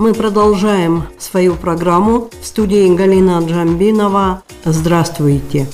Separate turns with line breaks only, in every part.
Мы продолжаем свою программу. В студии Галина Джамбинова. Здравствуйте.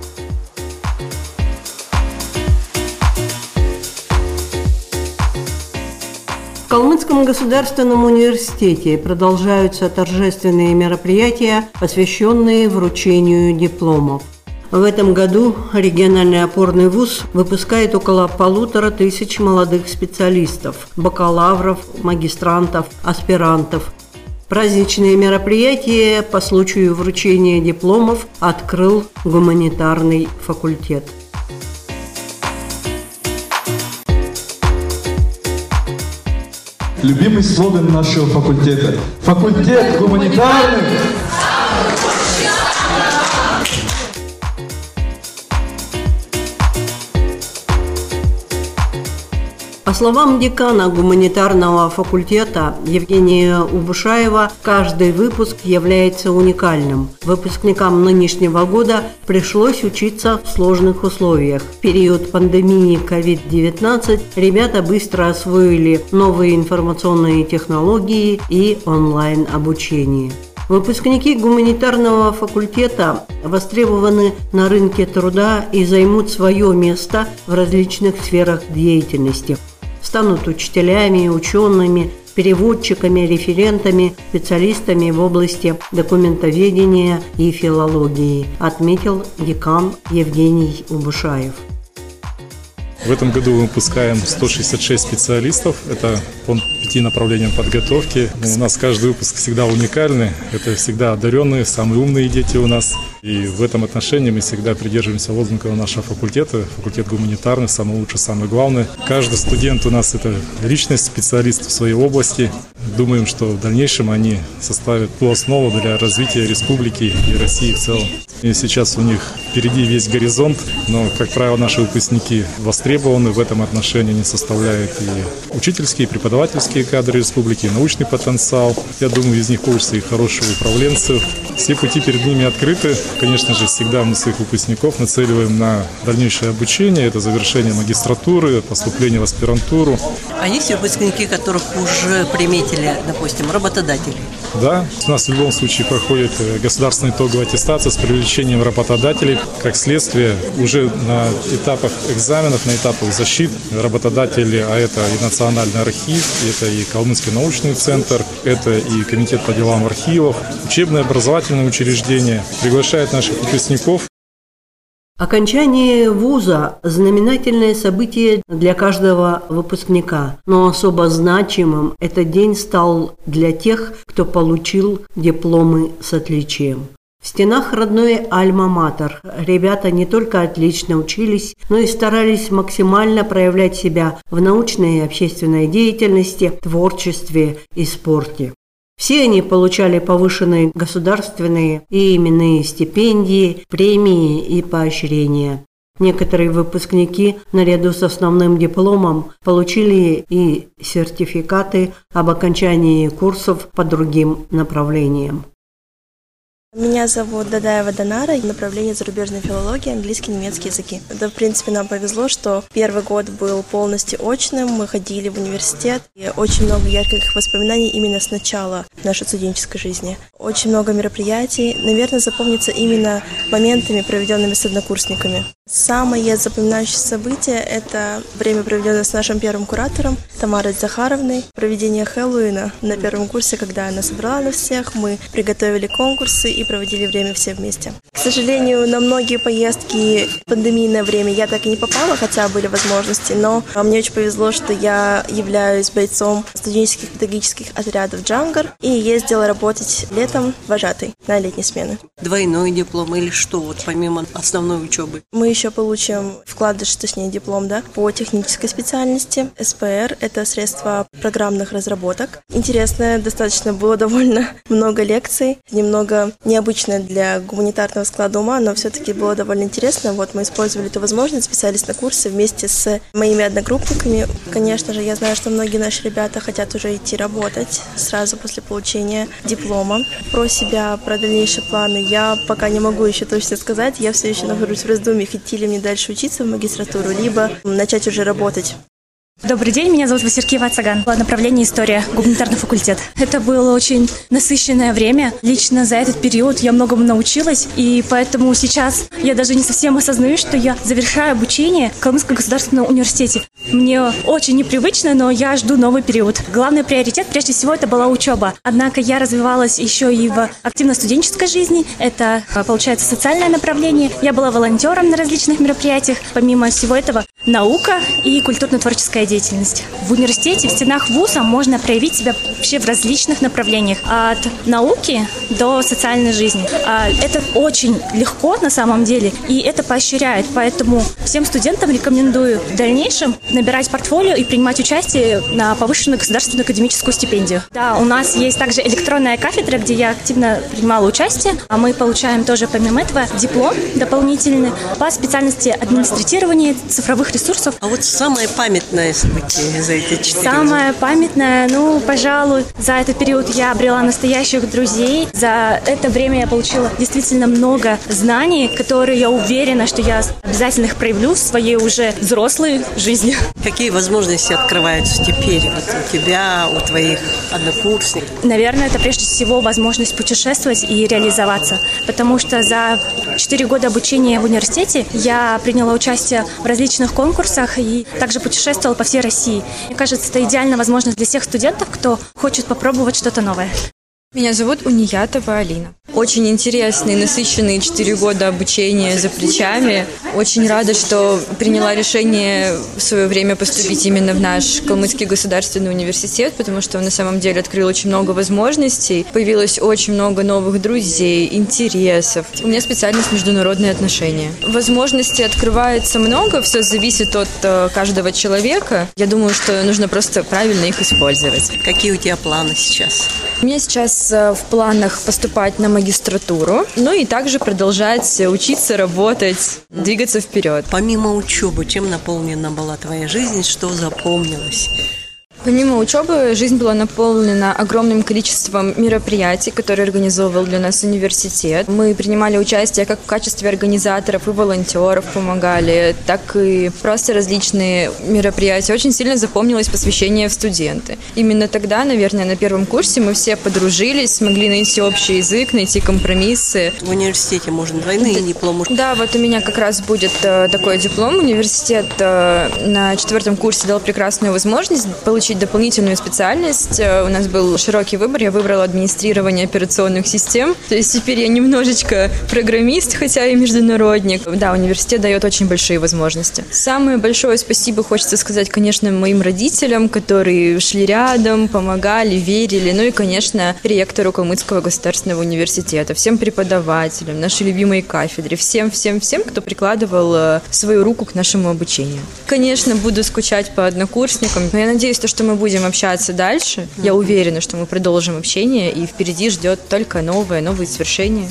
В Калмыцком государственном университете продолжаются торжественные мероприятия, посвященные вручению дипломов. В этом году региональный опорный вуз выпускает около 1500 молодых специалистов, бакалавров, магистрантов, аспирантов. Праздничные мероприятия по случаю вручения дипломов открыл гуманитарный факультет.
Любимый слоган нашего факультета. Факультет гуманитарный.
По словам декана гуманитарного факультета Евгения Убушаева, каждый выпуск является уникальным. Выпускникам нынешнего года пришлось учиться в сложных условиях. В период пандемии COVID-19 ребята быстро освоили новые информационные технологии и онлайн-обучение. Выпускники гуманитарного факультета востребованы на рынке труда и займут свое место в различных сферах деятельности. Станут учителями, учеными, переводчиками, референтами, специалистами в области документоведения и филологии, отметил декан Евгений Убушаев.
В этом году мы выпускаем 166 специалистов. Это по 5 направлениям подготовки. У нас каждый выпуск всегда уникальный. Это всегда одаренные, самые умные дети у нас. И в этом отношении мы всегда придерживаемся лозунга нашего факультета. Факультет гуманитарный, самый лучший, самый главный. Каждый студент у нас это личность, специалист в своей области. Думаем, что в дальнейшем они составят ту основу для развития республики и России в целом. И сейчас у них впереди весь горизонт, но, как правило, наши выпускники востребованы в этом отношении. Они составляют и учительские, и преподавательские кадры республики, и научный потенциал. Я думаю, из них получится и хорошие управленцы. Все пути перед ними открыты. Конечно же, всегда мы своих выпускников нацеливаем на дальнейшее обучение. Это завершение магистратуры, поступление в аспирантуру.
А есть выпускники, которых уже приметили, допустим, работодатели?
Да, у нас в любом случае проходит государственная итоговая аттестация с привлечением работодателей. Как следствие, уже на этапах экзаменов, на этапах защит работодатели, а это и Национальный архив, это и Калмыцкий научный центр, это и Комитет по делам архивов, учебные образовательные учреждения приглашают наших выпускников.
Окончание вуза – знаменательное событие для каждого выпускника, но особо значимым этот день стал для тех, кто получил дипломы с отличием. В стенах родной Альма-Матер ребята не только отлично учились, но и старались максимально проявлять себя в научной и общественной деятельности, творчестве и спорте. Все они получали повышенные государственные и именные стипендии, премии и поощрения. Некоторые выпускники, наряду с основным дипломом, получили и сертификаты об окончании курсов по другим направлениям.
Меня зовут Дадаева Данара, направление зарубежной филологии, английский, немецкий языки. Да, в принципе, нам повезло, что первый год был полностью очным, мы ходили в университет, и очень много ярких воспоминаний именно с начала нашей студенческой жизни. Очень много мероприятий, наверное, запомнится именно моментами, проведенными с однокурсниками. Самое запоминающееся событие – это время, проведенное с нашим первым куратором Тамарой Захаровной, проведение Хэллоуина на первом курсе, когда она собрала нас всех, мы приготовили конкурсы и проводили время все вместе. К сожалению, на многие поездки в пандемийное время я так и не попала, хотя были возможности, но мне очень повезло, что я являюсь бойцом студенческих педагогических отрядов «Джангар» и ездила работать летом вожатой на летние смены.
Двойной диплом или что, вот помимо основной учебы?
Мы еще получим вкладыш, точнее диплом, по технической специальности. СПР – это средства программных разработок. Интересно, достаточно было довольно много лекций, немного необычно для гуманитарного склада ума, но все-таки было довольно интересно. Вот мы использовали эту возможность, записались на курсы вместе с моими одногруппниками. Конечно же, я знаю, что многие наши ребята хотят уже идти работать сразу после получения диплома. Про себя, про дальнейшие планы я пока не могу еще точно сказать. Я все еще нахожусь в раздумьях, идти ли мне дальше учиться в магистратуру, либо начать уже работать.
Добрый день, меня зовут Василькиева Цаган. Направление история, гуманитарный факультет. Это было очень насыщенное время. Лично за этот период я многому научилась, и поэтому сейчас я даже не совсем осознаю, что я завершаю обучение в Калмыцком государственном университете. Мне очень непривычно, но я жду новый период. Главный приоритет, прежде всего, это была учеба. Однако я развивалась еще и в активно-студенческой жизни. Это, получается, социальное направление. Я была волонтером на различных мероприятиях. Помимо всего этого, наука и культурно-творческая деятельность. В университете, в стенах вуза можно проявить себя вообще в различных направлениях. От науки до социальной жизни. Это очень легко на самом деле, и это поощряет. Поэтому всем студентам рекомендую в дальнейшем набирать портфолио и принимать участие на повышенную государственную академическую стипендию. Да, у нас есть также электронная кафедра, где я активно принимала участие. А мы получаем тоже помимо этого диплом дополнительный по специальности администрирования цифровых ресурсов.
А вот самое памятное событие за эти 4 года?
Самое памятное, пожалуй, за этот период я обрела настоящих друзей. За это время я получила действительно много знаний, которые я уверена, что я обязательно их проявлю в своей уже взрослой жизни.
Какие возможности открываются теперь у тебя, у твоих однокурсников?
Наверное, это прежде всего возможность путешествовать и реализоваться, потому что за 4 года обучения в университете я приняла участие в различных конкурсах и также путешествовала по всей России. Мне кажется, это идеальная возможность для всех студентов, кто хочет попробовать что-то новое.
Меня зовут Униятова Алина. Очень интересные, насыщенные 4 года обучения за плечами. Очень рада, что приняла решение в свое время поступить именно в наш Калмыцкий государственный университет, потому что он на самом деле открыл очень много возможностей. Появилось очень много новых друзей, интересов. У меня специальность международные отношения. Возможностей открывается много, все зависит от каждого человека. Я думаю, что нужно просто правильно их использовать.
Какие у тебя планы сейчас?
У меня сейчас в планах поступать на магистратуру, и также продолжать учиться, работать, двигаться вперед.
Помимо учебы, чем наполнена была твоя жизнь, что запомнилось?
Помимо учебы, жизнь была наполнена огромным количеством мероприятий, которые организовывал для нас университет. Мы принимали участие как в качестве организаторов и волонтеров помогали, так и просто различные мероприятия. Очень сильно запомнилось посвящение в студенты. Именно тогда, наверное, на первом курсе мы все подружились, смогли найти общий язык, найти компромиссы.
В университете можно двойные дипломы?
Да, вот у меня как раз будет такой диплом. Университет на 4 курсе дал прекрасную возможность получить дополнительную специальность. У нас был широкий выбор. Я выбрала администрирование операционных систем. То есть теперь я немножечко программист, хотя и международник. Да, университет дает очень большие возможности. Самое большое спасибо хочется сказать, конечно, моим родителям, которые шли рядом, помогали, верили. И, конечно, ректору Калмыцкого государственного университета, всем преподавателям, нашей любимой кафедре, всем, кто прикладывал свою руку к нашему обучению. Конечно, буду скучать по однокурсникам. Но я надеюсь, что мы будем общаться дальше. Я уверена, что мы продолжим общение, и впереди ждет только новые свершения.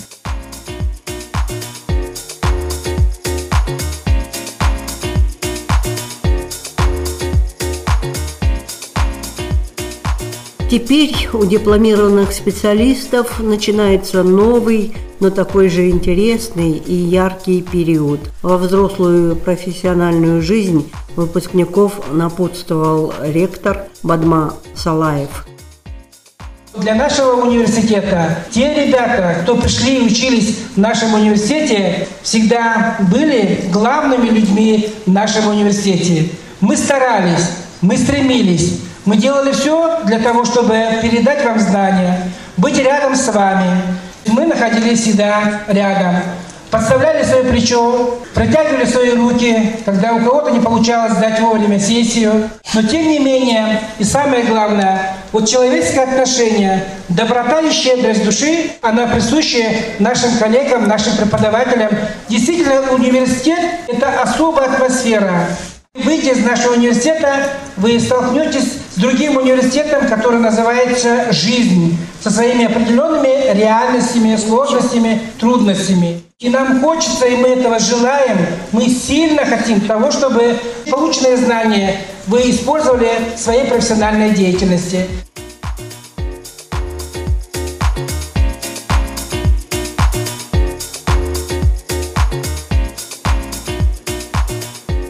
Теперь у дипломированных специалистов начинается новый, но такой же интересный и яркий период. Во взрослую профессиональную жизнь выпускников напутствовал ректор Бадма Салаев.
Для нашего университета те ребята, кто пришли и учились в нашем университете, всегда были главными людьми в нашем университете. Мы старались, мы стремились, мы делали все для того, чтобы передать вам знания, быть рядом с вами. Мы находились всегда рядом, подставляли свое плечо, протягивали свои руки, когда у кого-то не получалось сдать вовремя сессию. Но тем не менее, и самое главное, человеческое отношение, доброта и щедрость души, она присуща нашим коллегам, нашим преподавателям. Действительно, университет – это особая атмосфера. Выйдя из нашего университета, вы столкнетесь с другим университетом, который называется «Жизнь», со своими определенными реальностями, сложностями, трудностями. И нам хочется, и мы этого желаем, мы сильно хотим того, чтобы полученные знания вы использовали в своей профессиональной деятельности.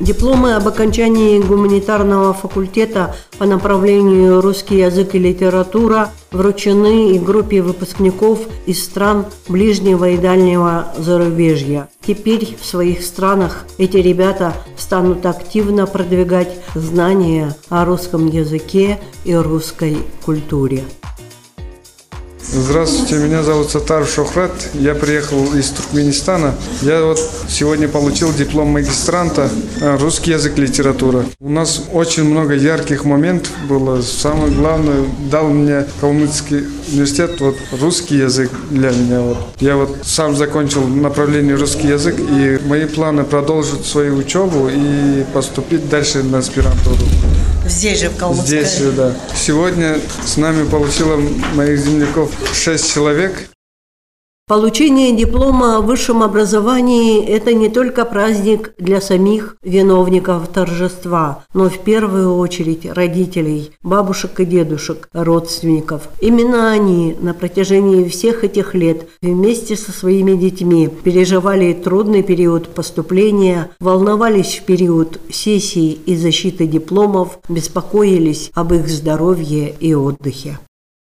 Дипломы об окончании гуманитарного факультета по направлению русский язык и литература вручены и группе выпускников из стран ближнего и дальнего зарубежья. Теперь в своих странах эти ребята станут активно продвигать знания о русском языке и русской культуре.
Здравствуйте, меня зовут Сатаров Шохрат, я приехал из Туркменистана. Я сегодня получил диплом магистранта русский язык, литература. У нас очень много ярких моментов было. Самое главное, дал мне Калмыцкий университет русский язык для меня. Я сам закончил направление русский язык, и мои планы продолжить свою учебу и поступить дальше на аспирантуру.
Здесь же, в Калмыцком.
Здесь же, да. Сегодня с нами получило моих земляков 6 человек.
Получение диплома о высшем образовании – это не только праздник для самих виновников торжества, но в первую очередь родителей, бабушек и дедушек, родственников. Именно они на протяжении всех этих лет вместе со своими детьми переживали трудный период поступления, волновались в период сессий и защиты дипломов, беспокоились об их здоровье и отдыхе.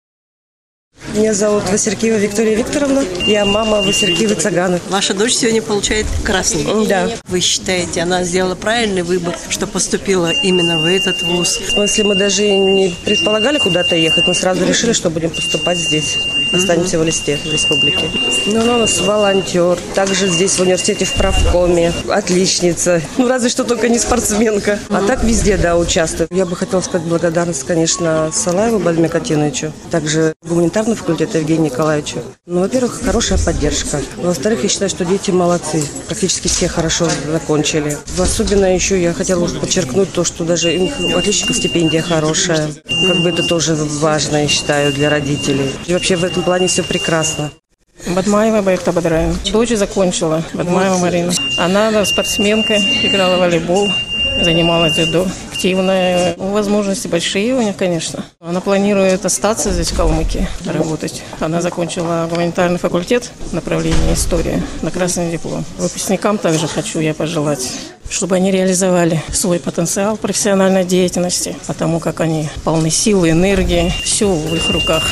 Меня зовут Василькиева Виктория Викторовна. Я мама Василькиевы Цаганы.
Ваша дочь сегодня получает красный.
Да.
Вы считаете, она сделала правильный выбор, что поступила именно в этот вуз?
Если мы даже не предполагали куда-то ехать, мы сразу решили, что будем поступать здесь. Останемся в Элисте, в республике. Ну, она у нас волонтер. Также здесь в университете в правкоме. Отличница. Ну, разве что только не спортсменка. А так везде, да, участвует. Я бы хотела сказать благодарность, конечно, Салаеву Бальме Катиновичу. Также гуманитарному факультету Евгению Николаевичу. Ну, во-первых, хорошая поддержка. Во-вторых, я считаю, что дети молодцы. Практически все хорошо закончили. Особенно еще я хотела подчеркнуть то, что даже у них отличников стипендия хорошая. Как бы это тоже важно, я считаю, для родителей. И вообще в этом плане все прекрасно.
Бадмаева Байхта Бадраева. Дочь закончила. Бадмаева Марина. Она спортсменка, играла в волейбол, занималась дзюдо. Активная. Возможности большие у нее, конечно. Она планирует остаться здесь, в Калмыкии, работать. Она закончила гуманитарный факультет, направление история, на красный диплом. Выпускникам также хочу я пожелать, чтобы они реализовали свой потенциал профессиональной деятельности, потому как они полны силы, энергии, все в их руках.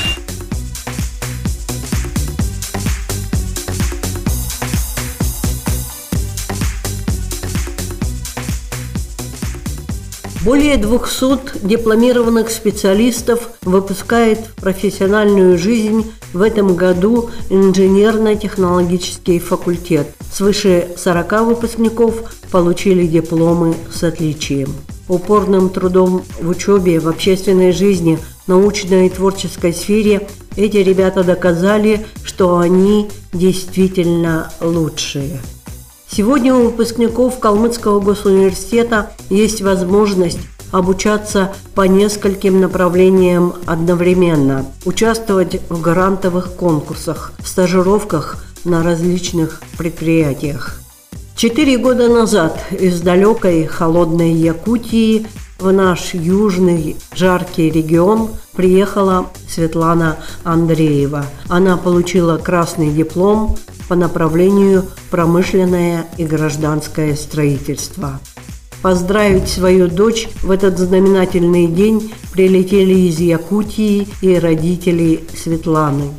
Более 200 дипломированных специалистов выпускает в профессиональную жизнь в этом году инженерно-технологический факультет. Свыше 40 выпускников получили дипломы с отличием. Упорным трудом в учебе, в общественной жизни, научной и творческой сфере эти ребята доказали, что они действительно лучшие. Сегодня у выпускников Калмыцкого госуниверситета есть возможность обучаться по нескольким направлениям одновременно, участвовать в грантовых конкурсах, стажировках на различных предприятиях. 4 года назад из далекой холодной Якутии в наш южный жаркий регион приехала Светлана Андреева. Она получила красный диплом по направлению промышленное и гражданское строительство. Поздравить свою дочь в этот знаменательный день прилетели из Якутии и родители Светланы.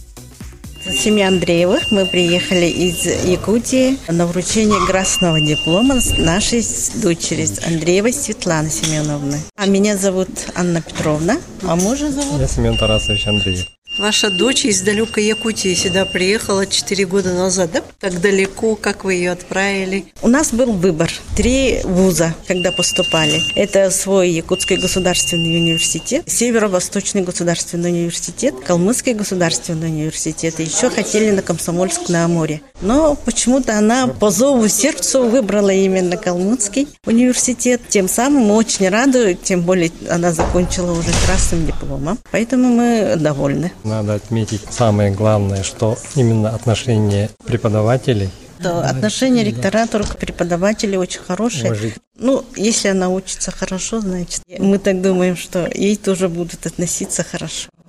Семья Андреевых. Мы приехали из Якутии на вручение красного диплома нашей дочери Андреевой Светланы Семеновны. А меня зовут Анна Петровна, а мужа зовут?
Я Семен Тарасович Андреев.
Ваша дочь из далекой Якутии сюда приехала 4 года назад, да? Так далеко, как вы ее отправили?
У нас был выбор. 3 вуза, когда поступали. Это свой Якутский государственный университет, Северо-Восточный государственный университет, Калмыцкий государственный университет. И еще хотели на Комсомольск-на-Амуре. Но почему-то она по зову сердцу выбрала именно Калмыцкий университет. Тем самым очень радует, тем более она закончила уже красным дипломом. Поэтому мы довольны.
Надо отметить самое главное, что именно отношение преподавателей.
Отношение ректоратора к преподавателю очень хорошее. Ну, если она учится хорошо, значит, мы так думаем, что ей тоже будут относиться хорошо.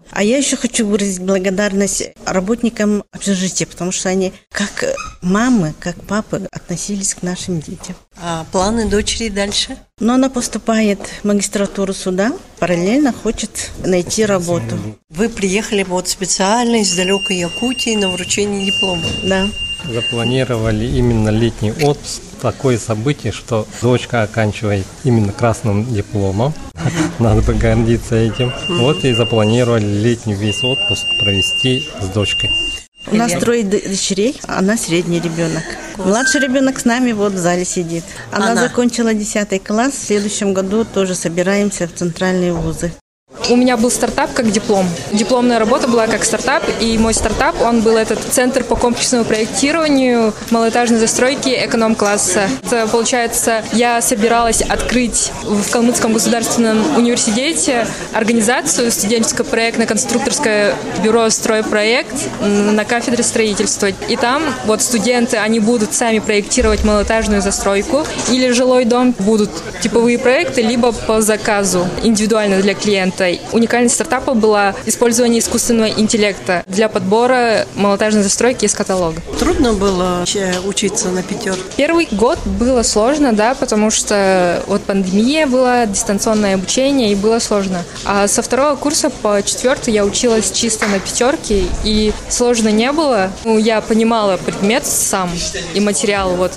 А я еще хочу выразить благодарность работникам общежития, потому что они, как мамы, как папы, относились к нашим детям.
А планы дочери дальше?
Но она поступает в магистратуру суда, параллельно хочет найти работу.
Вы приехали вот специально из далекой Якутии на вручение диплома?
Да.
Запланировали именно летний отпуск. Такое событие, что дочка оканчивает именно красным дипломом. Надо бы гордиться этим. Вот и запланировали летний весь отпуск провести с дочкой.
У нас 3 дочерей, она средний ребенок. Младший ребенок с нами вот в зале сидит. Она закончила 10 класс. В следующем году тоже собираемся в центральные вузы.
У меня был стартап как диплом. Дипломная работа была как стартап, и мой стартап, он был этот центр по комплексному проектированию малоэтажной застройки эконом-класса. Это, получается, я собиралась открыть в Калмыцком государственном университете организацию студенческо-проектно-конструкторское бюро «Стройпроект» на кафедре строительства. И там вот студенты, они будут сами проектировать малоэтажную застройку или жилой дом. Будут типовые проекты, либо по заказу, индивидуально для клиента. Уникальность стартапа была использование искусственного интеллекта для подбора малоэтажной застройки из каталога.
Трудно было учиться на 5?
Первый год было сложно, да, потому что вот пандемия была, дистанционное обучение, и было сложно. А со 2 курса по 4 я училась чисто на 5, и сложно не было. Я понимала предмет сам и материал вот.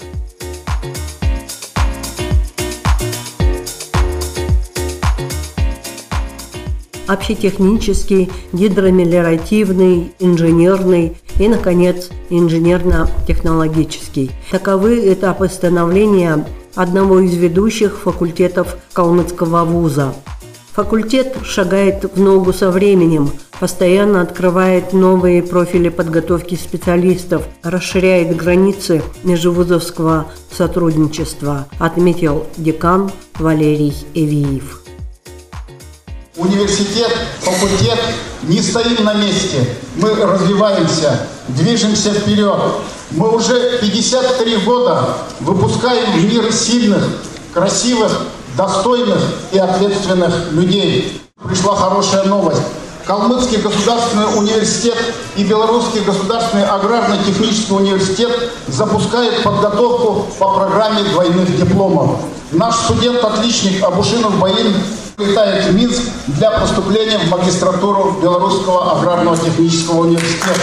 Общетехнический, гидромелиоративный, инженерный и, наконец, инженерно-технологический. Таковы этапы становления одного из ведущих факультетов Калмыцкого вуза. Факультет шагает в ногу со временем, постоянно открывает новые профили подготовки специалистов, расширяет границы межвузовского сотрудничества, отметил декан Валерий Эвиев.
Университет, факультет не стоим на месте. Мы развиваемся, движемся вперед. Мы уже 53 года выпускаем в мир сильных, красивых, достойных и ответственных людей. Пришла хорошая новость. Калмыцкий государственный университет и Белорусский государственный аграрно-технический университет запускают подготовку по программе двойных дипломов. Наш студент-отличник Абушинов Баин летает в Минск для поступления в магистратуру Белорусского аграрно-технического университета.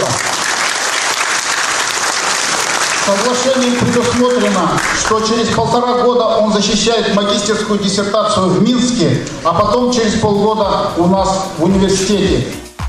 Соглашением предусмотрено, что через 1,5 года он защищает магистерскую диссертацию в Минске, а потом через полгода у нас в университете.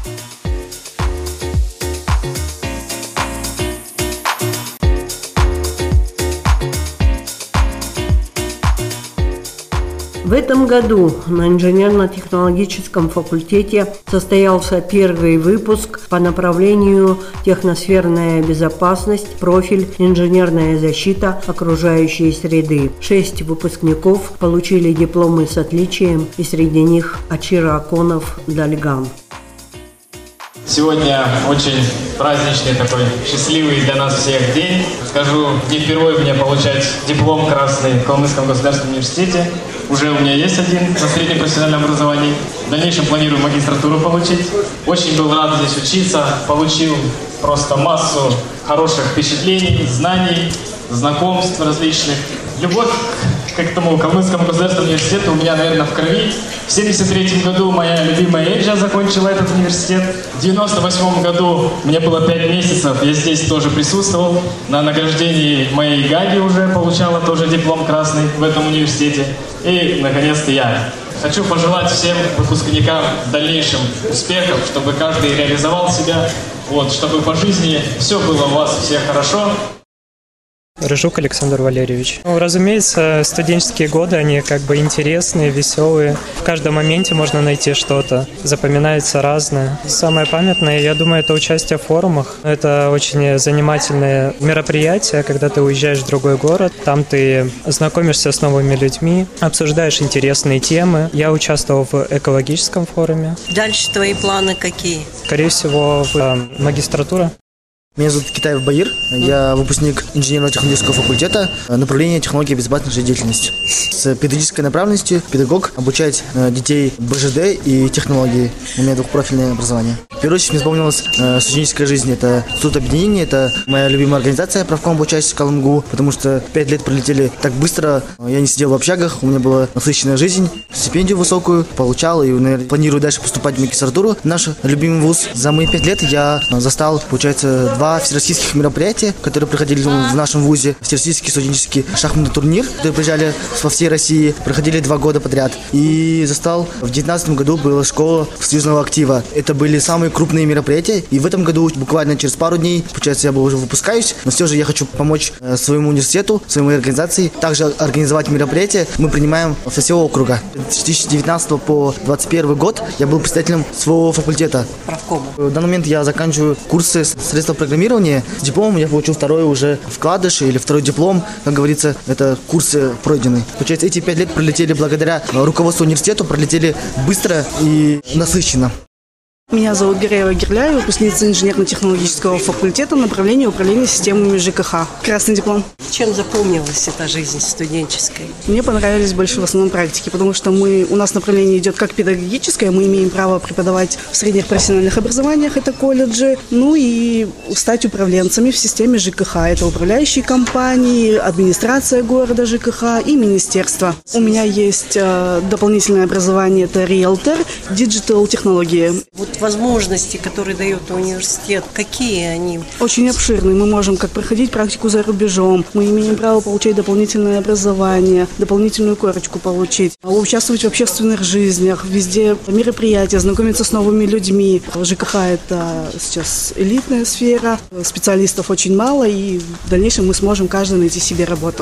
В этом году на инженерно-технологическом факультете состоялся первый выпуск по направлению техносферная безопасность, профиль инженерная защита окружающей среды. 6 выпускников получили дипломы с отличием, и среди них Ачира Аконов Дальган.
Сегодня очень праздничный такой, счастливый для нас всех день. Скажу, не впервые мне получать диплом красный в Калмыцком государственном университете. Уже у меня есть один на среднем профессиональном образовании. В дальнейшем планирую магистратуру получить. Очень был рад здесь учиться. Получил просто массу хороших впечатлений, знаний, знакомств различных. Любовь к этому Калмыцкому государственному университету у меня, наверное, в крови. В 1973 году моя любимая Эджа закончила этот университет. В 1998 году мне было 5 месяцев, я здесь тоже присутствовал. На награждении моей Гаги уже получала тоже диплом красный в этом университете. И, наконец-то, я. Хочу пожелать всем выпускникам в дальнейшем успехов, чтобы каждый реализовал себя, чтобы по жизни все было у вас всех хорошо.
Рыжук Александр Валерьевич. Разумеется, студенческие годы, они интересные, веселые. В каждом моменте можно найти что-то. Запоминается разное. Самое памятное, я думаю, это участие в форумах. Это очень занимательное мероприятие, когда ты уезжаешь в другой город. Там ты знакомишься с новыми людьми, обсуждаешь интересные темы. Я участвовал в экологическом форуме.
Дальше твои планы какие?
Скорее всего, в магистратура.
Меня зовут Китаев Баир, я выпускник инженерно-технологического факультета, направление технологии безопасной жизнедеятельности. С педагогической направленностью педагог обучает детей БЖД и технологии. У меня двухпрофильное образование. В первую очередь мне вспомнилась студенческая жизнь. Это институт объединения, это моя любимая организация, правком обучаюсь в Калмгу, потому что 5 лет пролетели так быстро. Я не сидел в общагах, у меня была насыщенная жизнь, стипендию высокую получал и, наверное, планирую дальше поступать в магистратуру в наш любимый вуз. За мои 5 лет я застал, получается, 2 всероссийских мероприятия, которые проходили в нашем вузе. Всероссийский студенческий шахматный турнир, которые приезжали во всей России, проходили 2 года подряд. И застал, в 2019 году была школа союзного актива. Это были самые крупные мероприятия. И в этом году, буквально через пару дней, получается, я уже выпускаюсь, но все же я хочу помочь своему университету, своей организации, также организовать мероприятия. Мы принимаем со всего округа. С 2019 по 2021 год я был председателем своего факультета. В данный момент я заканчиваю курсы средства программирования. С дипломом я получил второй уже вкладыш или второй диплом. Как говорится, это курсы пройдены. Получается, эти 5 лет пролетели благодаря руководству университета, пролетели быстро и насыщенно.
Меня зовут Гиреева Гирляева, выпускница инженерно-технологического факультета, направление управления системами ЖКХ. Красный диплом.
Чем запомнилась эта жизнь студенческая?
Мне понравились больше в основном практики, потому что у нас направление идет как педагогическое, мы имеем право преподавать в средних профессиональных образованиях, это колледжи, ну и стать управленцами в системе ЖКХ. Это управляющие компании, администрация города ЖКХ и министерство. У меня есть дополнительное образование, это риэлтор, диджитал-технологии.
Возможности, которые дает университет, какие они?
Очень обширные. Мы можем как проходить практику за рубежом. Мы имеем право получать дополнительное образование, дополнительную корочку получить, участвовать в общественных жизнях, везде мероприятия, знакомиться с новыми людьми. ЖКХ – это сейчас элитная сфера, специалистов очень мало, и в дальнейшем мы сможем каждый найти себе работу.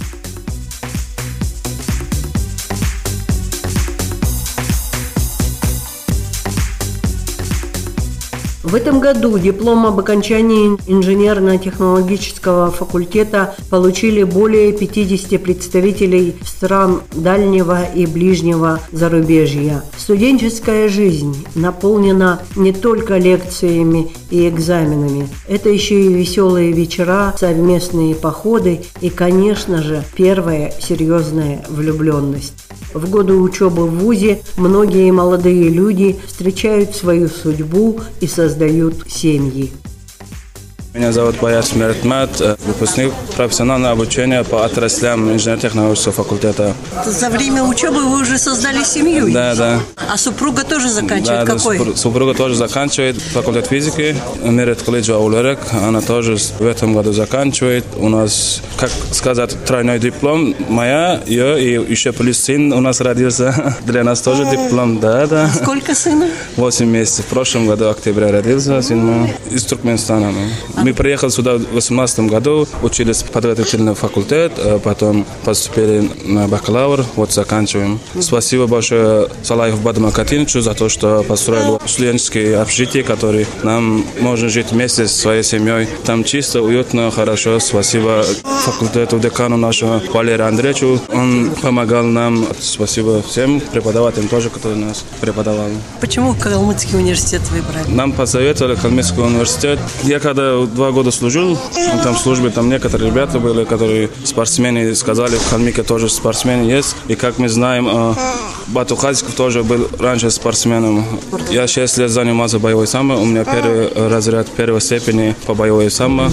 В этом году диплом об окончании инженерно-технологического факультета получили более 50 представителей стран дальнего и ближнего зарубежья. Студенческая жизнь наполнена не только лекциями и экзаменами. Это еще и веселые вечера, совместные походы и, конечно же, первая серьезная влюбленность. В годы учебы в вузе многие молодые люди встречают свою судьбу и создают семьи.
Меня зовут Баяс Мертмат, выпускник профессионального обучения по отраслям инженерно-технологического факультета.
За время учебы вы уже создали семью?
Да.
А супруга тоже заканчивает? Какой?
Супруга тоже заканчивает факультет физики, Мирет Калиджа Улерек. Она тоже в этом году заканчивает. У нас, как сказать, тройной диплом. Моя, ее и еще плюс сын у нас родился. Для нас тоже диплом. Да.
Сколько сына?
8 месяцев. В прошлом году, октября, родился сын из Туркменистана. Мы приехали сюда в 2018 году, учились в подготовительный факультет, потом поступили на бакалавр, заканчиваем. Спасибо большое Салаев Бадма Катинчу за то, что построил студенческие общежития, которые нам можно жить вместе со своей семьей. Там чисто, уютно, хорошо. Спасибо факультету, декану нашему Валерию Андреевичу. Он помогал нам. Спасибо всем преподавателям тоже, которые нас преподавали.
Почему Калмыцкий университет выбрали?
Нам посоветовали Калмыцкий университет. Я когда 2 года служил, там в службе, там некоторые ребята были, которые спортсмены, сказали, в Калмыке тоже спортсмены есть. И как мы знаем, Бату Хазиков тоже был раньше спортсменом. Я 6 лет занимался боевой самбо, у меня первый разряд первой степени по боевой самбо.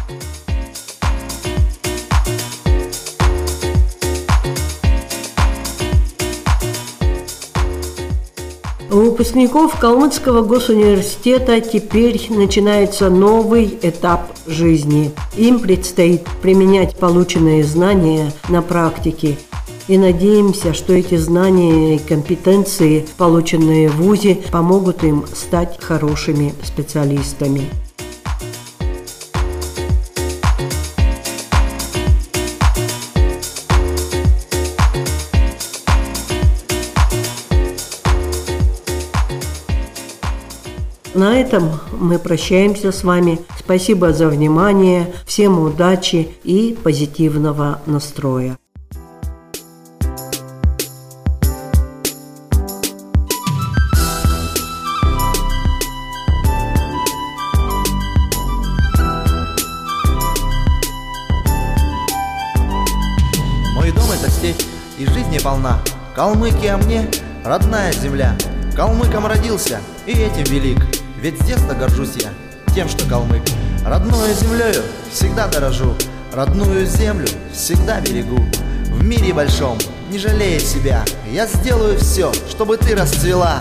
У выпускников Калмыцкого госуниверситета теперь начинается новый этап жизни. Им предстоит применять полученные знания на практике. И надеемся, что эти знания и компетенции, полученные в вузе, помогут им стать хорошими специалистами. На этом мы прощаемся с вами. Спасибо за внимание, всем удачи и позитивного настроя.
радости и жизни полна. Калмыкия мне родная земля. Калмыком родился и этим велик. Ведь с детства горжусь я тем, что калмык. Родною землею всегда дорожу, родную землю всегда берегу. В мире большом, не жалея себя, я сделаю все, чтобы ты расцвела.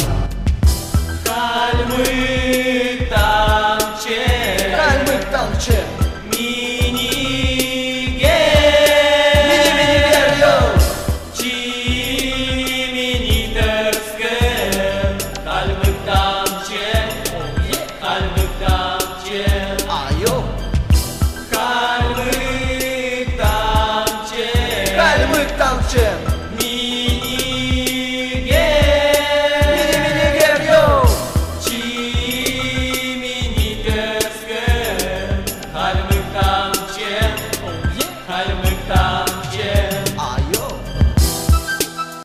Калмык тамче,
Калмык тамче,
Чимини терске, Калмык тамче.